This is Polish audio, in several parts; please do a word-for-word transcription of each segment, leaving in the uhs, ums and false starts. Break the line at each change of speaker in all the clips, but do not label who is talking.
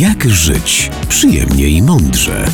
Jak żyć przyjemnie i mądrze?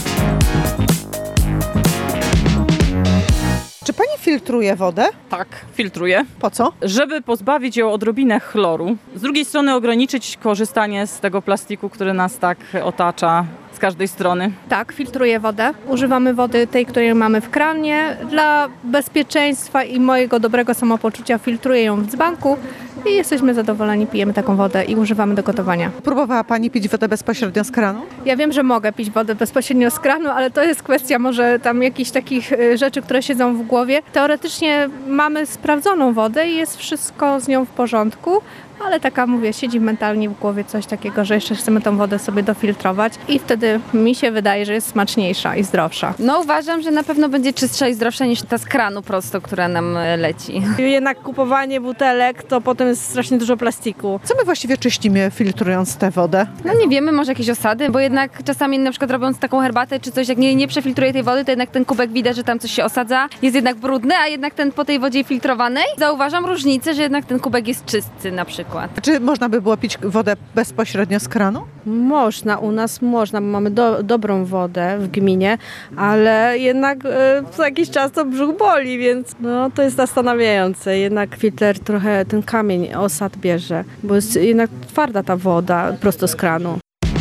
Czy pani filtruje wodę?
Tak, filtruję.
Po co?
Żeby pozbawić ją odrobinę chloru. Z drugiej strony ograniczyć korzystanie z tego plastiku, który nas tak otacza z każdej strony.
Tak, filtruję wodę. Używamy wody tej, której mamy w kranie. Dla bezpieczeństwa i mojego dobrego samopoczucia filtruję ją w dzbanku i jesteśmy zadowoleni, pijemy taką wodę i używamy do gotowania.
Próbowała pani pić wodę bezpośrednio z kranu?
Ja wiem, że mogę pić wodę bezpośrednio z kranu, ale to jest kwestia może tam jakichś takich y, rzeczy, które siedzą w głowie. Teoretycznie mamy sprawdzoną wodę i jest wszystko z nią w porządku, ale taka, mówię, siedzi mentalnie w głowie coś takiego, że jeszcze chcemy tą wodę sobie dofiltrować i wtedy mi się wydaje, że jest smaczniejsza i zdrowsza.
No uważam, że na pewno będzie czystsza i zdrowsza niż ta z kranu prosto, która nam leci.
Jednak kupowanie butelek to potem jest strasznie dużo plastiku.
Co my właściwie czyścimy, filtrując tę wodę?
No nie wiemy, może jakieś osady, bo jednak czasami na przykład robiąc taką herbatę czy coś, jak nie, nie przefiltruje tej wody, to jednak ten kubek widać, że tam coś się osadza, jest jednak brudny, a jednak ten po tej wodzie filtrowanej zauważam różnicę, że jednak ten kubek jest czysty na przykład.
Czy można by było pić wodę bezpośrednio z kranu?
Można, u nas można, bo mamy do, dobrą wodę w gminie, ale jednak e, co jakiś czas to brzuch boli, więc no, to jest zastanawiające. Jednak filtr trochę ten kamień osad bierze, bo jest jednak twarda ta woda prosto z kranu.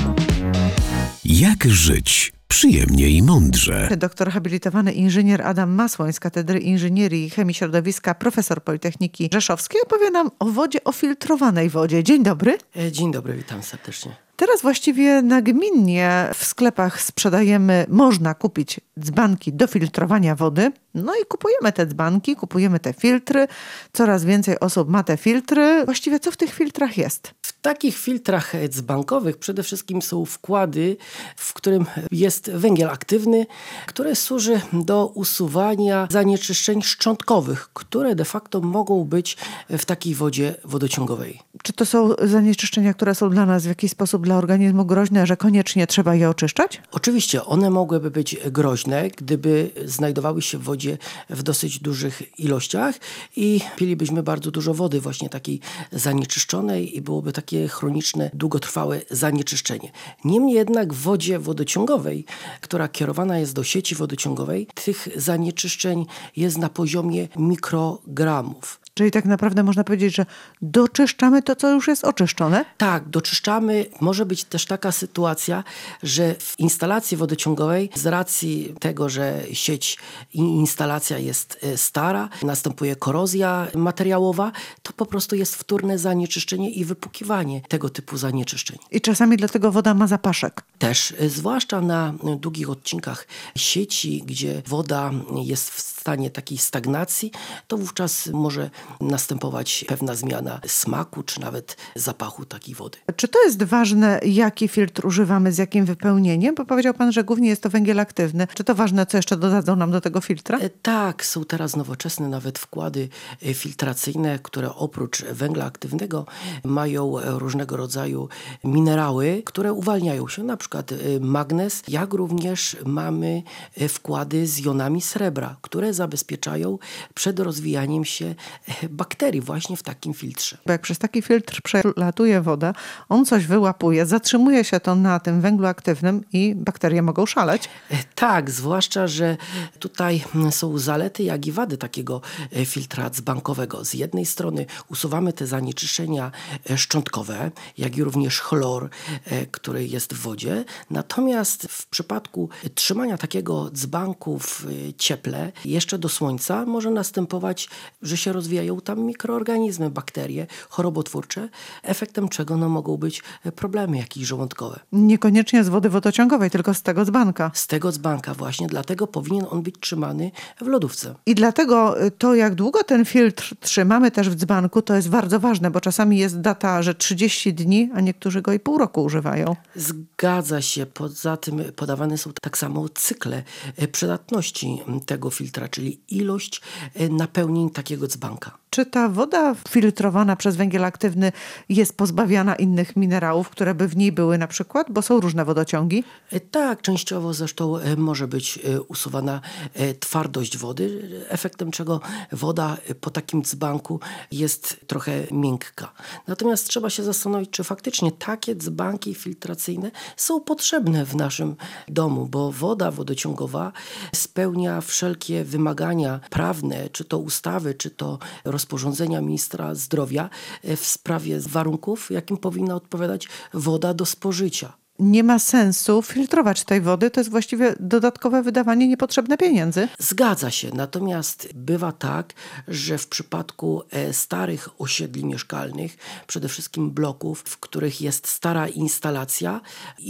Jak żyć przyjemnie i mądrze?
Doktor habilitowany inżynier Adam Masłoń z Katedry Inżynierii i Chemii Środowiska, profesor Politechniki Rzeszowskiej, opowie nam o wodzie, o filtrowanej wodzie. Dzień dobry.
Dzień dobry, witam serdecznie.
Teraz właściwie nagminnie w sklepach sprzedajemy, można kupić dzbanki do filtrowania wody. No i kupujemy te dzbanki, kupujemy te filtry. Coraz więcej osób ma te filtry. Właściwie co w tych filtrach jest?
W takich filtrach dzbankowych przede wszystkim są wkłady, w którym jest węgiel aktywny, który służy do usuwania zanieczyszczeń szczątkowych, które de facto mogą być w takiej wodzie wodociągowej.
Czy to są zanieczyszczenia, które są dla nas w jakiś sposób dla organizmu groźne, że koniecznie trzeba je oczyszczać?
Oczywiście one mogłyby być groźne, gdyby znajdowały się w wodzie w dosyć dużych ilościach i pilibyśmy bardzo dużo wody właśnie takiej zanieczyszczonej i byłoby takie chroniczne, długotrwałe zanieczyszczenie. Niemniej jednak w wodzie wodociągowej, która kierowana jest do sieci wodociągowej, tych zanieczyszczeń jest na poziomie mikrogramów.
Czyli tak naprawdę można powiedzieć, że doczyszczamy to, co już jest oczyszczone?
Tak, doczyszczamy. Może być też taka sytuacja, że w instalacji wodociągowej z racji tego, że sieć i instalacja jest stara, następuje korozja materiałowa, to po prostu jest wtórne zanieczyszczenie i wypukiwanie tego typu zanieczyszczeń.
I czasami dlatego woda ma zapaszek.
Też, zwłaszcza na długich odcinkach sieci, gdzie woda jest w stanie takiej stagnacji, to wówczas może następować pewna zmiana smaku, czy nawet zapachu takiej wody.
Czy to jest ważne, jaki filtr używamy, z jakim wypełnieniem? Bo powiedział pan, że głównie jest to węgiel aktywny. Czy to ważne, co jeszcze dodadzą nam do tego filtra?
E, tak, są teraz nowoczesne nawet wkłady filtracyjne, które oprócz węgla aktywnego mają różnego rodzaju minerały, które uwalniają się, na przykład magnez, jak również mamy wkłady z jonami srebra, które zabezpieczają przed rozwijaniem się bakterii właśnie w takim filtrze.
Bo jak przez taki filtr przelatuje woda, on coś wyłapuje, zatrzymuje się to na tym węglu aktywnym i bakterie mogą szaleć.
Tak, zwłaszcza, że tutaj są zalety, jak i wady takiego filtra dzbankowego. Z jednej strony usuwamy te zanieczyszczenia szczątkowe, jak i również chlor, który jest w wodzie. Natomiast w przypadku trzymania takiego dzbanku w cieple, jeszcze do słońca może następować, że się rozwijają tam mikroorganizmy, bakterie chorobotwórcze, efektem czego no, mogą być problemy jakieś żołądkowe.
Niekoniecznie z wody wodociągowej, tylko z tego dzbanka.
Z tego dzbanka właśnie, dlatego powinien on być trzymany w lodówce.
I dlatego to, jak długo ten filtr trzymamy też w dzbanku, to jest bardzo ważne, bo czasami jest data, że trzydzieści dni, a niektórzy go i pół roku używają.
Zgadza się. Poza tym podawane są tak samo cykle przydatności tego filtra, czyli ilość napełnień takiego dzbanka. miękka.
Czy ta woda filtrowana przez węgiel aktywny jest pozbawiana innych minerałów, które by w niej były na przykład, bo są różne wodociągi?
Tak, częściowo zresztą może być usuwana twardość wody, efektem czego woda po takim dzbanku jest trochę miękka. Natomiast trzeba się zastanowić, czy faktycznie takie dzbanki filtracyjne są potrzebne w naszym domu, bo woda wodociągowa spełnia wszelkie wymagania prawne, czy to ustawy, czy to rozporządzenia ministra zdrowia w sprawie warunków, jakim powinna odpowiadać woda do spożycia.
Nie ma sensu filtrować tej wody, to jest właściwie dodatkowe wydawanie niepotrzebne pieniędzy.
Zgadza się, natomiast bywa tak, że w przypadku starych osiedli mieszkalnych, przede wszystkim bloków, w których jest stara instalacja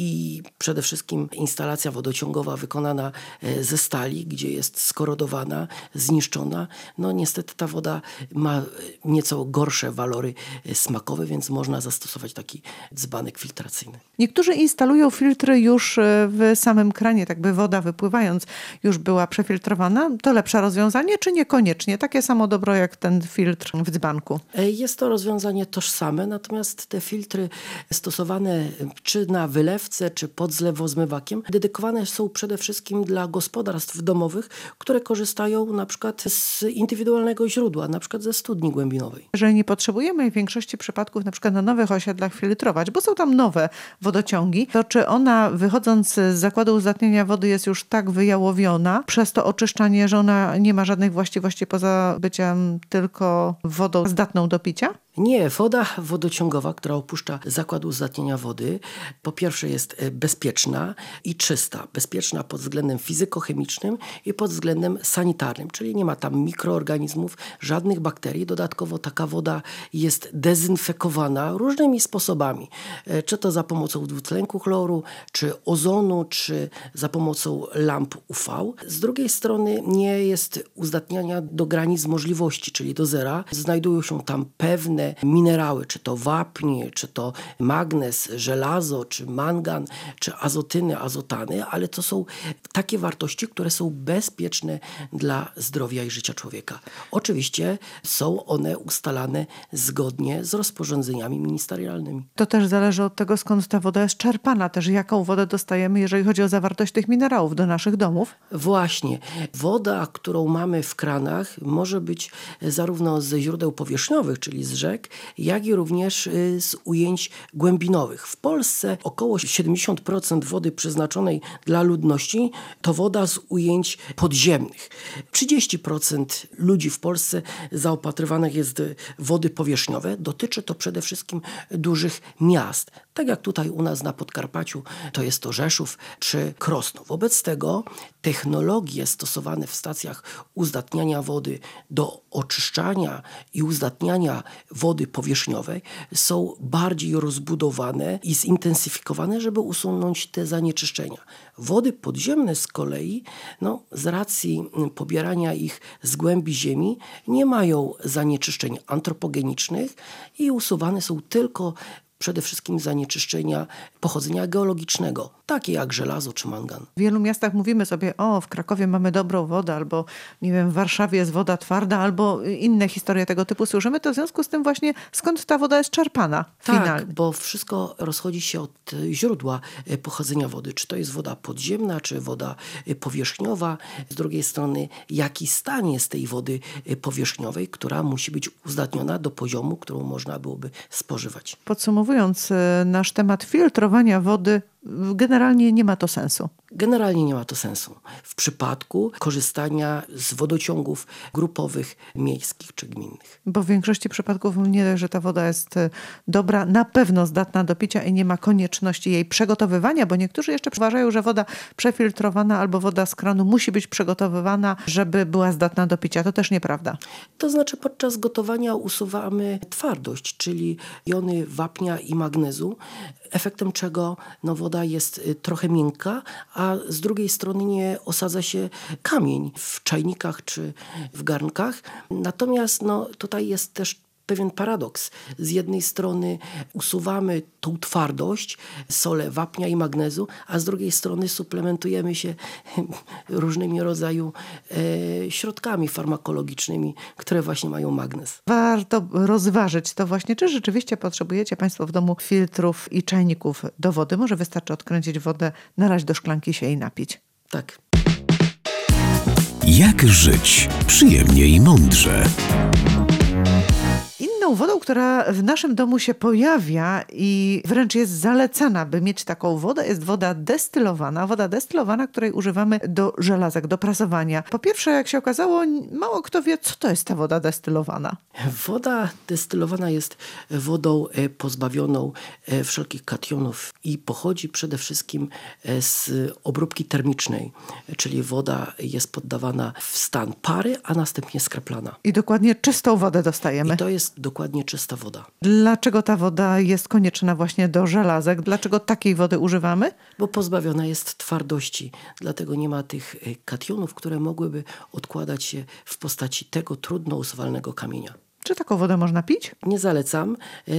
i przede wszystkim instalacja wodociągowa wykonana ze stali, gdzie jest skorodowana, zniszczona, no niestety ta woda ma nieco gorsze walory smakowe, więc można zastosować taki dzbanek filtracyjny.
Niektórzy instalują filtry już w samym kranie, tak by woda wypływając już była przefiltrowana. To lepsze rozwiązanie, czy niekoniecznie? Takie samo dobro jak ten filtr w dzbanku.
Jest to rozwiązanie tożsame, natomiast te filtry stosowane czy na wylewce, czy pod zlewozmywakiem dedykowane są przede wszystkim dla gospodarstw domowych, które korzystają na przykład z indywidualnego źródła, na przykład ze studni głębinowej.
Jeżeli nie potrzebujemy w większości przypadków na przykład na nowych osiedlach filtrować, bo są tam nowe wodociągi, to czy ona wychodząc z zakładu uzdatniania wody jest już tak wyjałowiona przez to oczyszczanie, że ona nie ma żadnych właściwości poza byciem tylko wodą zdatną do picia?
Nie, woda wodociągowa, która opuszcza zakład uzdatniania wody, po pierwsze jest bezpieczna i czysta. Bezpieczna pod względem fizykochemicznym i pod względem sanitarnym, czyli nie ma tam mikroorganizmów, żadnych bakterii. Dodatkowo taka woda jest dezynfekowana różnymi sposobami. Czy to za pomocą dwutlenku chloru, czy ozonu, czy za pomocą lamp U V. Z drugiej strony nie jest uzdatniania do granic możliwości, czyli do zera. Znajdują się tam pewne minerały, czy to wapń, czy to magnez, żelazo, czy mangan, czy azotyny, azotany, ale to są takie wartości, które są bezpieczne dla zdrowia i życia człowieka. Oczywiście są one ustalane zgodnie z rozporządzeniami ministerialnymi.
To też zależy od tego, skąd ta woda jest czerpana, też jaką wodę dostajemy, jeżeli chodzi o zawartość tych minerałów do naszych domów.
Właśnie. Woda, którą mamy w kranach, może być zarówno ze źródeł powierzchniowych, czyli z rzek, jak i również z ujęć głębinowych. W Polsce około siedemdziesiąt procent wody przeznaczonej dla ludności to woda z ujęć podziemnych. trzydzieści procent ludzi w Polsce zaopatrywanych jest wody powierzchniowe. Dotyczy to przede wszystkim dużych miast. Tak jak tutaj u nas na Podkarpaciu, to jest to Rzeszów czy Krosno. Wobec tego technologie stosowane w stacjach uzdatniania wody do oczyszczania i uzdatniania wody powierzchniowej są bardziej rozbudowane i zintensyfikowane, żeby usunąć te zanieczyszczenia. Wody podziemne z kolei, no, z racji pobierania ich z głębi ziemi, nie mają zanieczyszczeń antropogenicznych i usuwane są tylko przede wszystkim zanieczyszczenia pochodzenia geologicznego, takie jak żelazo czy mangan.
W wielu miastach mówimy sobie, o, w Krakowie mamy dobrą wodę, albo nie wiem, w Warszawie jest woda twarda, albo inne historie tego typu słyszymy, to w związku z tym właśnie skąd ta woda jest czerpana
tak,
finalnie.
Bo wszystko rozchodzi się od źródła pochodzenia wody. Czy to jest woda podziemna, czy woda powierzchniowa. Z drugiej strony, jaki stan jest tej wody powierzchniowej, która musi być uzdatniona do poziomu, którą można byłoby spożywać.
Podsumowując nasz temat filtrowania wody, generalnie nie ma to sensu.
Generalnie nie ma to sensu. W przypadku korzystania z wodociągów grupowych, miejskich czy gminnych.
Bo w większości przypadków nie dość, że ta woda jest dobra, na pewno zdatna do picia i nie ma konieczności jej przygotowywania, bo niektórzy jeszcze uważają, że woda przefiltrowana albo woda z kranu musi być przygotowywana, żeby była zdatna do picia. To też nieprawda.
To znaczy podczas gotowania usuwamy twardość, czyli jony wapnia i magnezu, efektem czego no, woda jest trochę miękka, a z drugiej strony nie osadza się kamień w czajnikach czy w garnkach. Natomiast no, tutaj jest też pewien paradoks. Z jednej strony usuwamy tą twardość, sole wapnia i magnezu, a z drugiej strony suplementujemy się różnymi rodzaju e, środkami farmakologicznymi, które właśnie mają magnez.
Warto rozważyć to właśnie, czy rzeczywiście potrzebujecie Państwo w domu filtrów i czajników do wody. Może wystarczy odkręcić wodę, nalać do szklanki się i napić.
Tak.
Jak żyć przyjemnie i mądrze?
Inną wodą, która w naszym domu się pojawia i wręcz jest zalecana, by mieć taką wodę, jest woda destylowana. Woda destylowana, której używamy do żelazek, do prasowania. Po pierwsze, jak się okazało, mało kto wie, co to jest ta woda destylowana.
Woda destylowana jest wodą pozbawioną wszelkich kationów i pochodzi przede wszystkim z obróbki termicznej, czyli woda jest poddawana w stan pary, a następnie skraplana.
I dokładnie czystą wodę dostajemy.
I to jest dokładnie czysta woda.
Dlaczego ta woda jest konieczna właśnie do żelazek? Dlaczego takiej wody używamy?
Bo pozbawiona jest twardości, dlatego nie ma tych kationów, które mogłyby odkładać się w postaci tego trudno usuwalnego kamienia.
Czy taką wodę można pić?
Nie zalecam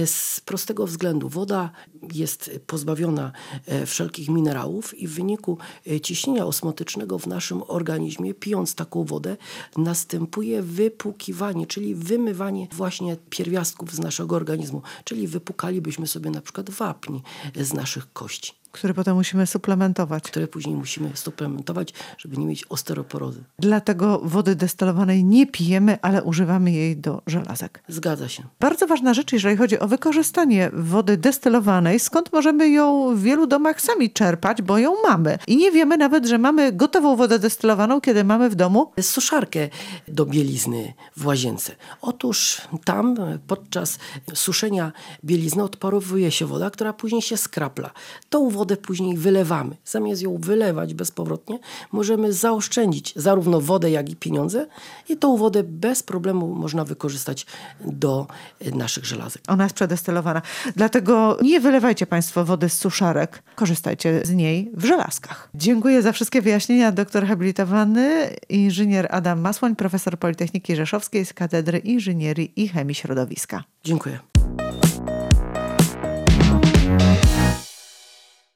z prostego względu. Woda jest pozbawiona wszelkich minerałów i w wyniku ciśnienia osmotycznego w naszym organizmie, pijąc taką wodę, następuje wypłukiwanie, czyli wymywanie właśnie pierwiastków z naszego organizmu. Czyli wypukalibyśmy sobie na przykład wapń z naszych kości,
Które potem musimy suplementować.
które później musimy suplementować, żeby nie mieć osteoporozy.
Dlatego wody destylowanej nie pijemy, ale używamy jej do żelazek.
Zgadza się.
Bardzo ważna rzecz, jeżeli chodzi o wykorzystanie wody destylowanej, skąd możemy ją w wielu domach sami czerpać, bo ją mamy. I nie wiemy nawet, że mamy gotową wodę destylowaną, kiedy mamy w domu
Suszarkę do bielizny w łazience. Otóż tam podczas suszenia bielizny odparowuje się woda, która później się skrapla. Tą wodę później wylewamy. Zamiast ją wylewać bezpowrotnie, możemy zaoszczędzić zarówno wodę, jak i pieniądze i tą wodę bez problemu można wykorzystać do naszych żelazek.
ona jest przedestylowana. Dlatego nie wylewajcie Państwo wody z suszarek. Korzystajcie z niej w żelazkach. Dziękuję za wszystkie wyjaśnienia. Doktor habilitowany, inżynier Adam Masłoń, profesor Politechniki Rzeszowskiej z Katedry Inżynierii i Chemii Środowiska.
Dziękuję.